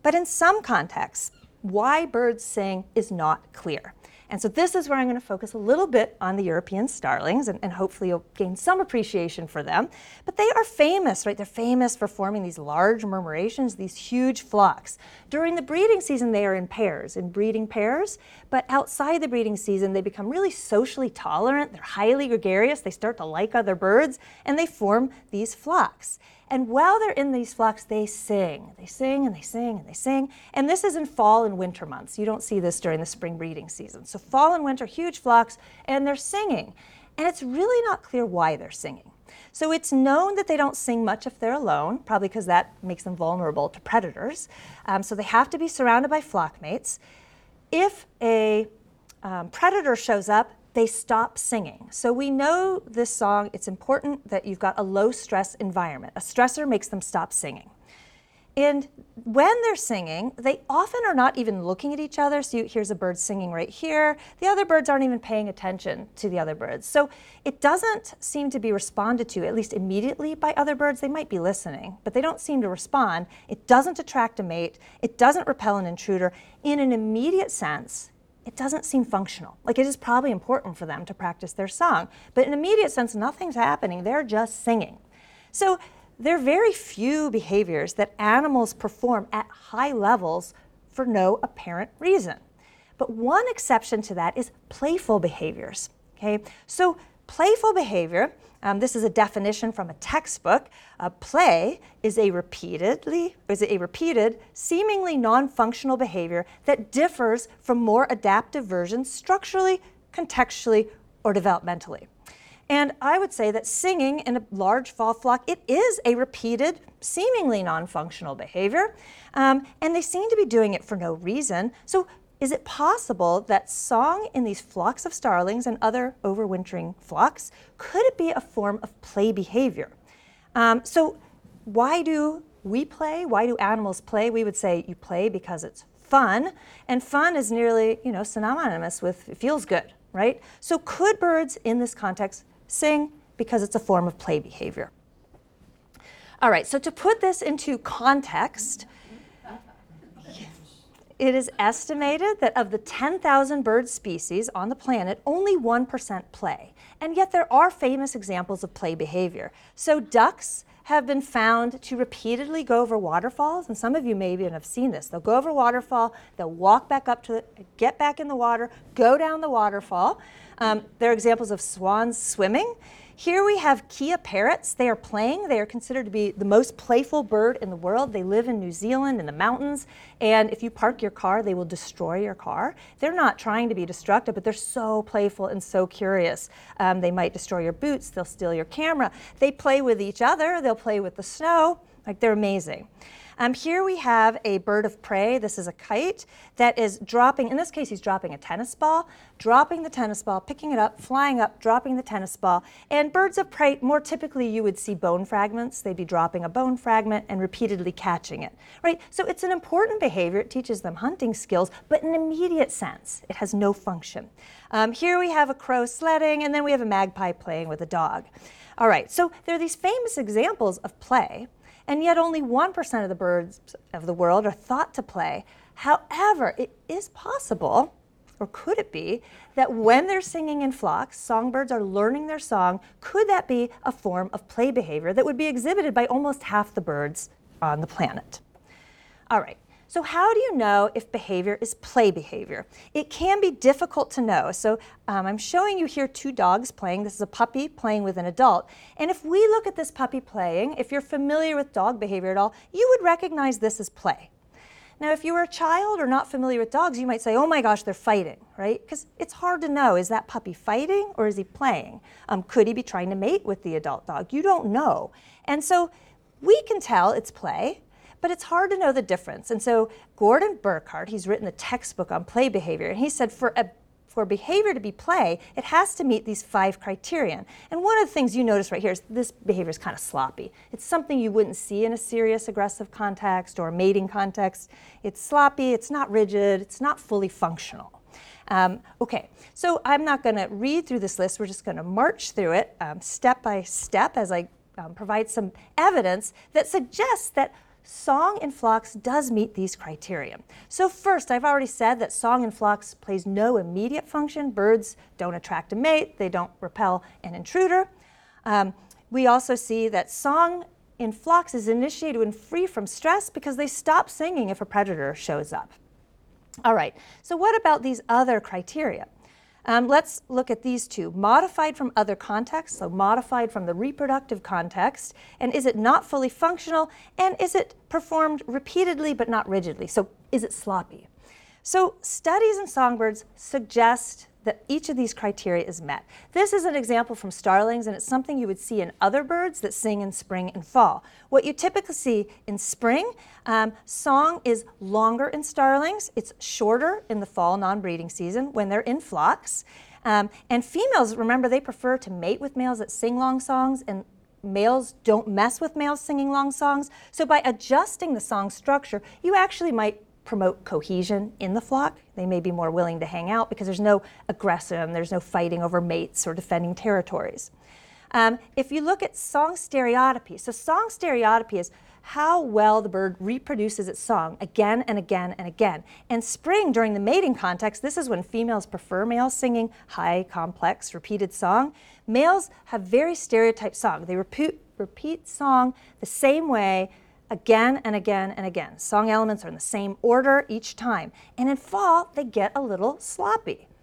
But in some contexts, why birds sing is not clear. And so this is where I'm going to focus a little bit on the European starlings, and hopefully you'll gain some appreciation for them. But they are famous, right? They're famous for forming these large murmurations, these huge flocks. During the breeding season, they are in pairs, in breeding pairs. But outside the breeding season, they become really socially tolerant. They're highly gregarious. They start to like other birds, and they form these flocks. And while they're in these flocks, they sing. They sing and they sing and they sing. And this is in fall and winter months. You don't see this during the spring breeding season. So fall and winter, huge flocks, and they're singing. And it's really not clear why they're singing. So it's known that they don't sing much if they're alone, probably because that makes them vulnerable to predators. So they have to be surrounded by flock mates. If a predator shows up, they stop singing. So we know this song, it's important that you've got a low stress environment. A stressor makes them stop singing. And when they're singing, they often are not even looking at each other. So here's a bird singing right here. The other birds aren't even paying attention to the other birds. So it doesn't seem to be responded to, at least immediately, by other birds. They might be listening, but they don't seem to respond. It doesn't attract a mate. It doesn't repel an intruder. In an immediate sense, it doesn't seem functional. Like, it is probably important for them to practice their song, but in an immediate sense, nothing's happening. They're just singing. So there are very few behaviors that animals perform at high levels for no apparent reason. But one exception to that is playful behaviors. Okay? So playful behavior, this is a definition from a textbook. Play is a repeated, seemingly non-functional behavior that differs from more adaptive versions structurally, contextually, or developmentally. And I would say that singing in a large fall flock, it is a repeated, seemingly non-functional behavior, and they seem to be doing it for no reason. So is it possible that song in these flocks of starlings and other overwintering flocks, could it be a form of play behavior? So why do we play? Why do animals play? We would say you play because it's fun, and fun is nearly, synonymous with it feels good, right? So could birds in this context sing because it's a form of play behavior? All right, so to put this into context, it is estimated that of the 10,000 bird species on the planet, only 1% play. And yet there are famous examples of play behavior. So ducks have been found to repeatedly go over waterfalls, and some of you maybe have seen this. They'll go over a waterfall, they'll walk back up to it, get back in the water, go down the waterfall. There are examples of swans swimming. Here we have Kea parrots. They are playing. They are considered to be the most playful bird in the world. They live in New Zealand in the mountains, and if you park your car, they will destroy your car. They're not trying to be destructive, but they're so playful and so curious. They might destroy your boots. They'll steal your camera. They play with each other. They'll play with the snow. Like, they're amazing. Here we have a bird of prey. This is a kite that is dropping, in this case he's dropping a tennis ball, dropping the tennis ball, picking it up, flying up, dropping the tennis ball. And birds of prey, more typically you would see bone fragments. They'd be dropping a bone fragment and repeatedly catching it, right? So it's an important behavior. It teaches them hunting skills, but in an immediate sense, it has no function. Here we have a crow sledding, and then we have a magpie playing with a dog. All right, so there are these famous examples of play, and yet only 1% of the birds of the world are thought to play. However, it is possible, or could it be, that when they're singing in flocks, songbirds are learning their song, could that be a form of play behavior that would be exhibited by almost half the birds on the planet? All right. So how do you know if behavior is play behavior? It can be difficult to know. So I'm showing you here two dogs playing. This is a puppy playing with an adult. And if we look at this puppy playing, if you're familiar with dog behavior at all, you would recognize this as play. Now, if you were a child or not familiar with dogs, you might say, oh my gosh, they're fighting, right? Because it's hard to know, is that puppy fighting or is he playing? Could he be trying to mate with the adult dog? You don't know. And so we can tell it's play, but it's hard to know the difference. And so Gordon Burkhardt, he's written a textbook on play behavior, and he said for behavior to be play, it has to meet these 5 criterion. And one of the things you notice right here is this behavior is kind of sloppy. It's something you wouldn't see in a serious aggressive context or mating context. It's sloppy, it's not rigid, it's not fully functional. Okay, so I'm not going to read through this list. We're just going to march through it step by step as I provide some evidence that suggests that song in flocks does meet these criteria. So first, I've already said that song in flocks plays no immediate function. Birds don't attract a mate, they don't repel an intruder. We also see that song in flocks is initiated when free from stress because they stop singing if a predator shows up. All right, so what about these other criteria? Let's look at these two. Modified from other contexts, so modified from the reproductive context, and is it not fully functional, and is it performed repeatedly but not rigidly? So is it sloppy? So studies in songbirds suggest that each of these criteria is met. This is an example from starlings, and it's something you would see in other birds that sing in spring and fall. What you typically see in spring, song is longer in starlings. It's shorter in the fall non-breeding season when they're in flocks. And females, remember, they prefer to mate with males that sing long songs, and males don't mess with males singing long songs. So by adjusting the song structure, you actually might promote cohesion in the flock. They may be more willing to hang out because there's no aggression, there's no fighting over mates or defending territories. If you look at song stereotypy, so song stereotypy is how well the bird reproduces its song again and again and again. And spring, during the mating context, this is when females prefer males singing high, complex, repeated song. Males have very stereotyped song. They repeat song the same way again and again and again. Song elements are in the same order each time. And in fall, they get a little sloppy.